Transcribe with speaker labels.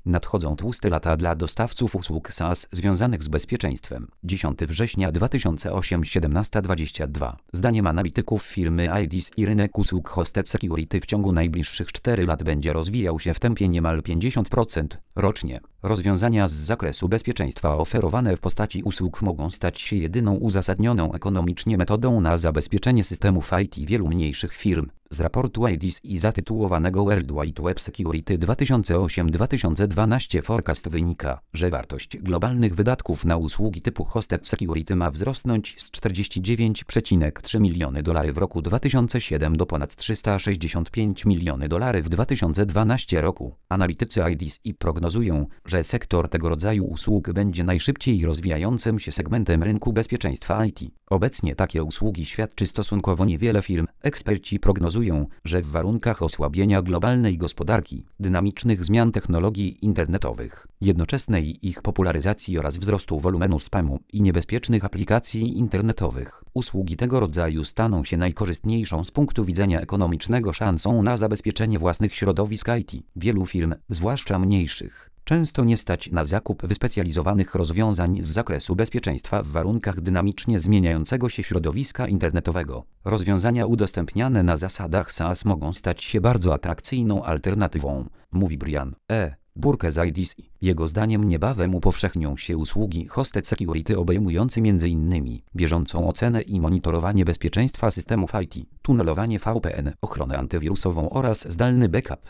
Speaker 1: Nadchodzą tłuste lata dla dostawców usług SaaS związanych z bezpieczeństwem. 10 września 2008 17:22. Zdaniem analityków firmy IDC rynek usług Hosted Security w ciągu najbliższych 4 lat będzie rozwijał się w tempie niemal 50% rocznie. Rozwiązania z zakresu bezpieczeństwa oferowane w postaci usług mogą stać się jedyną uzasadnioną ekonomicznie metodą na zabezpieczenie systemów IT wielu mniejszych firm. Z raportu IDC zatytułowanego World Wide Web Security 2008-2012 Forecast wynika, że wartość globalnych wydatków na usługi typu Hosted Security ma wzrosnąć z $49,3 miliony w roku 2007 do ponad $365 miliony w 2012 roku. Analitycy IDC prognozują, że sektor tego rodzaju usług będzie najszybciej rozwijającym się segmentem rynku bezpieczeństwa IT. Obecnie takie usługi świadczy stosunkowo niewiele firm. Eksperci prognozują, że w warunkach osłabienia globalnej gospodarki, dynamicznych zmian technologii internetowych, jednoczesnej ich popularyzacji oraz wzrostu wolumenu spamu i niebezpiecznych aplikacji internetowych, usługi tego rodzaju staną się najkorzystniejszą z punktu widzenia ekonomicznego szansą na zabezpieczenie własnych środowisk IT. Wielu firm, zwłaszcza mniejszych, często nie stać na zakup wyspecjalizowanych rozwiązań z zakresu bezpieczeństwa w warunkach dynamicznie zmieniającego się środowiska internetowego. Rozwiązania udostępniane na zasadach SaaS mogą stać się bardzo atrakcyjną alternatywą, mówi Brian Burke z IDC. Jego zdaniem niebawem upowszechnią się usługi Hosted Security obejmujące m.in. bieżącą ocenę i monitorowanie bezpieczeństwa systemów IT, tunelowanie VPN, ochronę antywirusową oraz zdalny backup.